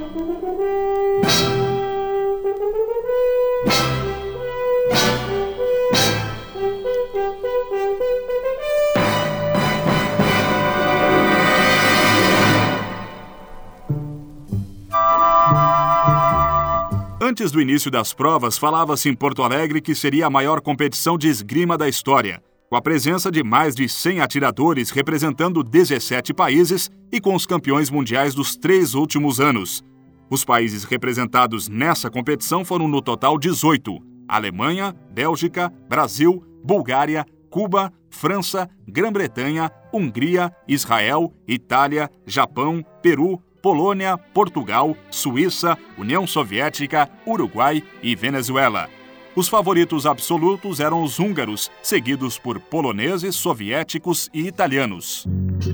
Antes do início das provas, falava-se em Porto Alegre que seria a maior competição de esgrima da história, com a presença de mais de 100 atiradores representando 17 países e com os campeões mundiais dos 3 últimos anos. Os países representados nessa competição foram no total 18: Alemanha, Bélgica, Brasil, Bulgária, Cuba, França, Grã-Bretanha, Hungria, Israel, Itália, Japão, Peru, Polônia, Portugal, Suíça, União Soviética, Uruguai e Venezuela. Os favoritos absolutos eram os húngaros, seguidos por poloneses, soviéticos e italianos.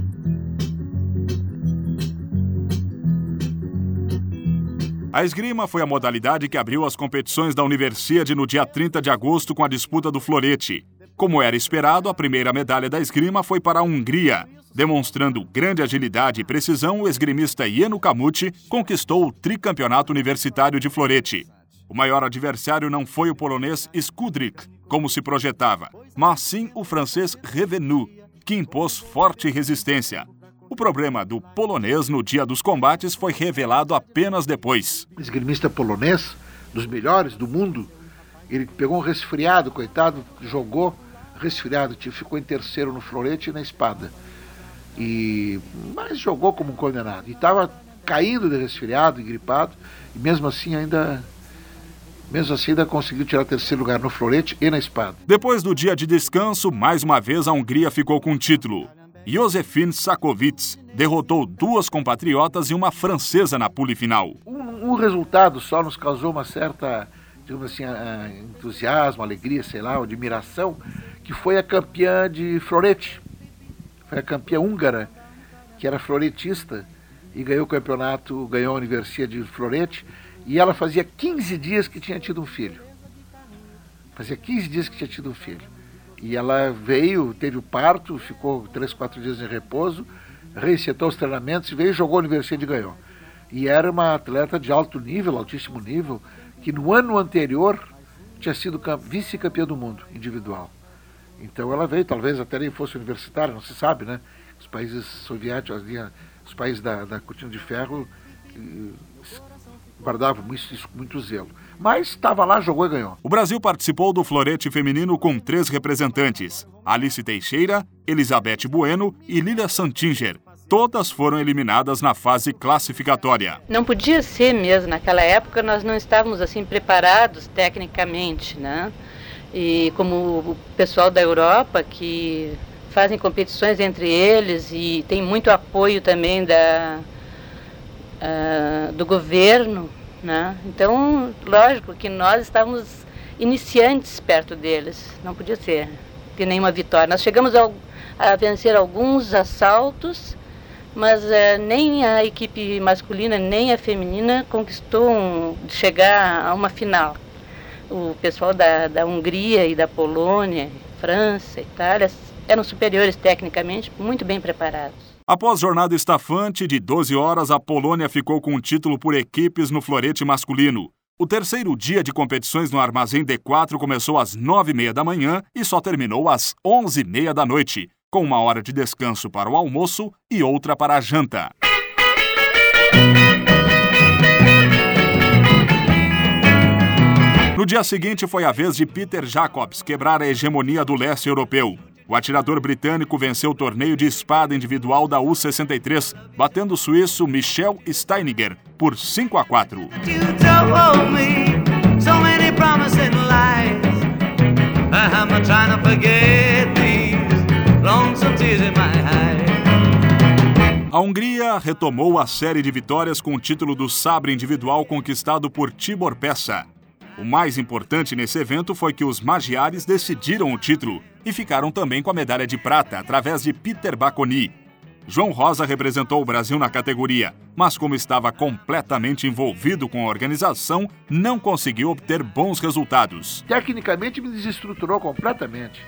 A esgrima foi a modalidade que abriu as competições da Universiade no dia 30 de agosto com a disputa do florete. Como era esperado, a primeira medalha da esgrima foi para a Hungria. Demonstrando grande agilidade e precisão, o esgrimista Ieno Camucci conquistou o tricampeonato universitário de florete. O maior adversário não foi o polonês Skudryk, como se projetava, mas sim o francês Revenu, que impôs forte resistência. O problema do polonês no dia dos combates foi revelado apenas depois. O esgrimista polonês, dos melhores do mundo, ele pegou um resfriado, coitado, jogou resfriado, ficou em terceiro no florete e na espada. Mas jogou como um condenado. E estava caindo de resfriado e gripado, e mesmo assim ainda conseguiu tirar terceiro lugar no florete e na espada. Depois do dia de descanso, mais uma vez a Hungria ficou com o título. Józsefin Šakovič derrotou 2 compatriotas e uma francesa na pole final. Um resultado só nos causou uma certa, digamos assim, entusiasmo, alegria, sei lá, admiração, que foi a campeã de florete. Foi a campeã húngara, que era floretista, e ganhou o campeonato, ganhou a Universiade de Florete, e ela fazia 15 dias que tinha tido um filho. E ela veio, teve o parto, ficou 3, 4 dias em repouso, resetou os treinamentos, veio, jogou a Universiade e ganhou. E era uma atleta de alto nível, altíssimo nível, que no ano anterior tinha sido vice-campeã do mundo, individual. Então ela veio, talvez até nem fosse universitária, não se sabe, né? Os países soviéticos, os países da cortina de ferro, guardavam muito zelo. Mas estava lá, jogou e ganhou. O Brasil participou do florete feminino com 3 representantes: Alice Teixeira, Elizabeth Bueno e Lilia Santinger. Todas foram eliminadas na fase classificatória. Não podia ser mesmo, naquela época nós não estávamos assim preparados tecnicamente, né? E como o pessoal da Europa, que fazem competições entre eles e tem muito apoio também do governo, né? Então, lógico que nós estávamos iniciantes perto deles, não podia ser ter nenhuma vitória. Nós chegamos a vencer alguns assaltos, mas nem a equipe masculina nem a feminina conquistou chegar a uma final. O pessoal da Hungria e da Polônia, França, Itália, eram superiores tecnicamente, muito bem preparados. Após jornada estafante de 12 horas, a Polônia ficou com o título por equipes no florete masculino. O terceiro dia de competições no Armazém D4 começou às 9h30 da manhã e só terminou às 11h30 da noite, com 1 hora de descanso para o almoço e outra para a janta. No dia seguinte foi a vez de Peter Jacobs quebrar a hegemonia do leste europeu. O atirador britânico venceu o torneio de espada individual da U63, batendo o suíço Michel Steininger por 5-4. A Hungria retomou a série de vitórias com o título do sabre individual conquistado por Tibor Peša. O mais importante nesse evento foi que os magiares decidiram o título e ficaram também com a medalha de prata através de Peter Baconi. João Rosa representou o Brasil na categoria, mas como estava completamente envolvido com a organização, não conseguiu obter bons resultados. Tecnicamente me desestruturou completamente.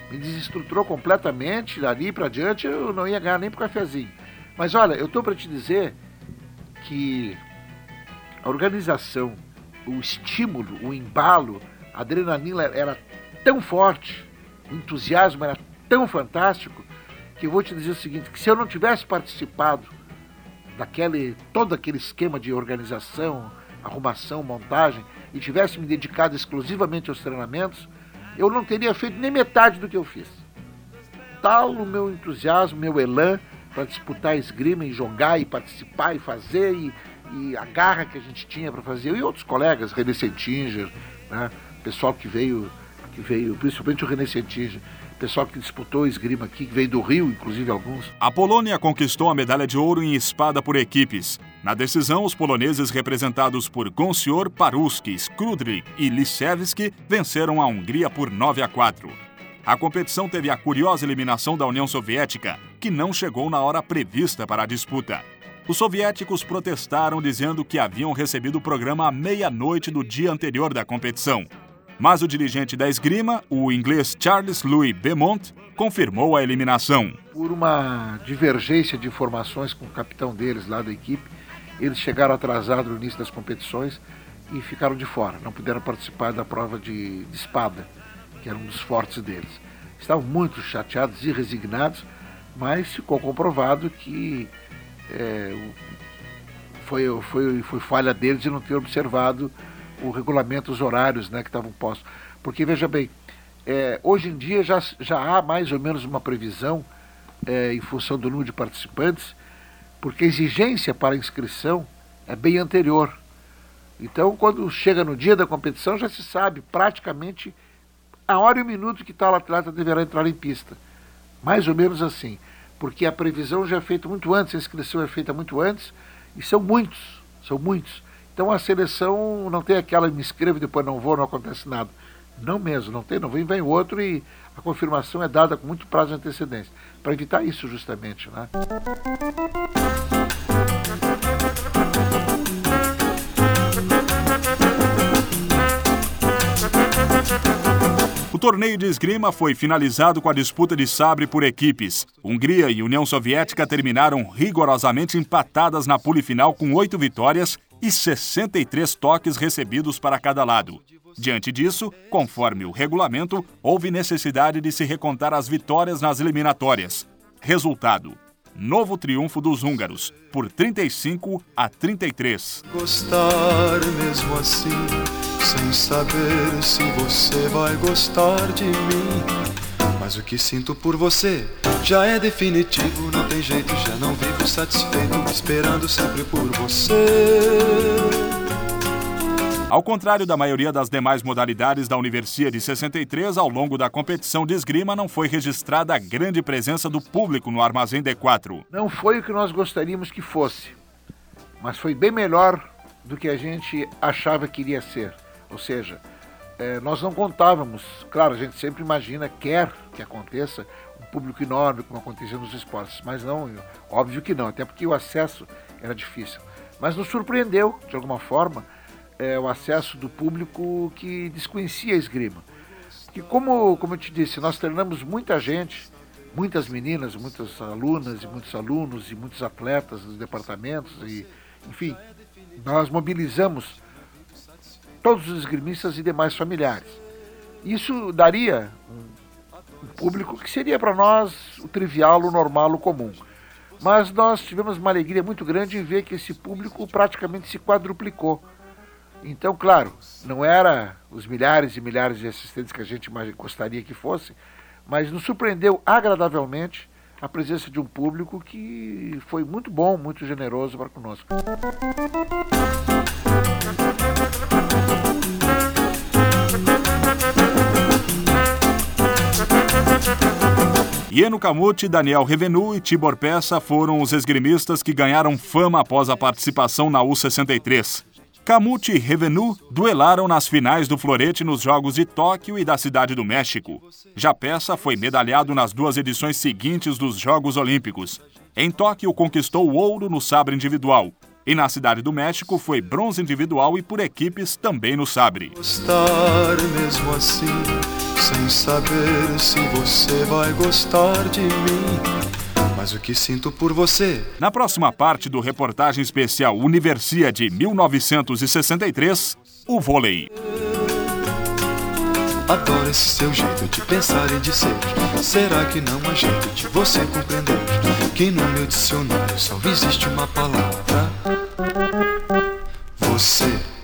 Dali para diante eu não ia ganhar nem pro cafezinho. Mas olha, eu estou para te dizer que a organização, o estímulo, o embalo, a adrenalina era tão forte, o entusiasmo era tão fantástico, que eu vou te dizer o seguinte, que se eu não tivesse participado todo aquele esquema de organização, arrumação, montagem, e tivesse me dedicado exclusivamente aos treinamentos, eu não teria feito nem metade do que eu fiz. Tal o meu entusiasmo, meu elan para disputar a esgrima e jogar e participar e fazer, e a garra que a gente tinha para fazer, e outros colegas, René Sentinger, né? Pessoal que veio, principalmente o René Sentinger, pessoal que disputou esgrima aqui, que veio do Rio, inclusive alguns. A Polônia conquistou a medalha de ouro em espada por equipes. Na decisão, os poloneses representados por Goncior, Paruski, Skrudrik e Lisewski venceram a Hungria por 9-4. A competição teve a curiosa eliminação da União Soviética, que não chegou na hora prevista para a disputa. Os soviéticos protestaram dizendo que haviam recebido o programa à meia-noite do dia anterior da competição. Mas o dirigente da esgrima, o inglês Charles Louis Beaumont, confirmou a eliminação. Por uma divergência de informações com o capitão deles lá da equipe, eles chegaram atrasados no início das competições e ficaram de fora. Não puderam participar da prova de espada, que era um dos fortes deles. Estavam muito chateados e resignados, mas ficou comprovado que foi falha deles de não ter observado o regulamento, os horários, né, que estavam postos. Porque, veja bem, hoje em dia já há mais ou menos uma previsão em função do número de participantes, porque a exigência para a inscrição é bem anterior. Então, quando chega no dia da competição, já se sabe praticamente a hora e o minuto que tal atleta deverá entrar em pista. Mais ou menos assim. Porque a previsão já é feita muito antes, a inscrição é feita muito antes, e são muitos. Então a seleção não tem aquela, me inscrevo e depois não vou, não acontece nada. Não mesmo, não tem, não vem outro, e a confirmação é dada com muito prazo de antecedência, para evitar isso justamente, né? O torneio de esgrima foi finalizado com a disputa de sabre por equipes. Hungria e União Soviética terminaram rigorosamente empatadas na pole final com 8 vitórias e 63 toques recebidos para cada lado. Diante disso, conforme o regulamento, houve necessidade de se recontar as vitórias nas eliminatórias. Resultado: novo triunfo dos húngaros, por 35-33. Gostar mesmo assim, sem saber se você vai gostar de mim. Mas o que sinto por você já é definitivo, não tem jeito, já não vivo satisfeito, esperando sempre por você. Ao contrário da maioria das demais modalidades da Universia de 63, ao longo da competição de esgrima não foi registrada a grande presença do público no Armazém D4. Não foi o que nós gostaríamos que fosse, mas foi bem melhor do que a gente achava que iria ser. Ou seja, nós não contávamos, claro, a gente sempre imagina, quer que aconteça um público enorme, como acontecia nos esportes, mas não, óbvio que não, até porque o acesso era difícil. Mas nos surpreendeu, de alguma forma, o acesso do público que desconhecia a esgrima. Que como eu te disse, nós treinamos muita gente, muitas meninas, muitas alunas e muitos alunos e muitos atletas dos departamentos, e, enfim, nós mobilizamos todos os esgrimistas e demais familiares. Isso daria um público que seria para nós o trivial, o normal, o comum. Mas nós tivemos uma alegria muito grande em ver que esse público praticamente se quadruplicou. Então, claro, não era os milhares e milhares de assistentes que a gente gostaria que fosse, mas nos surpreendeu agradavelmente a presença de um público que foi muito bom, muito generoso para conosco. Ieno Camuti, Daniel Revenu e Tibor Peça foram os esgrimistas que ganharam fama após a participação na U63. Camuti e Revenu duelaram nas finais do florete nos Jogos de Tóquio e da Cidade do México. Já Peça foi medalhado nas 2 edições seguintes dos Jogos Olímpicos. Em Tóquio, conquistou o ouro no sabre individual. E na Cidade do México foi bronze individual e por equipes também no sabre. Gostar mesmo assim, sem saber se você vai gostar de mim. Mas o que sinto por você. Na próxima parte do reportagem especial Universia de 1963, o vôlei. Adoro esse seu jeito de pensar e de ser. Será que não há jeito de você compreender que no meu dicionário só existe uma palavra: você.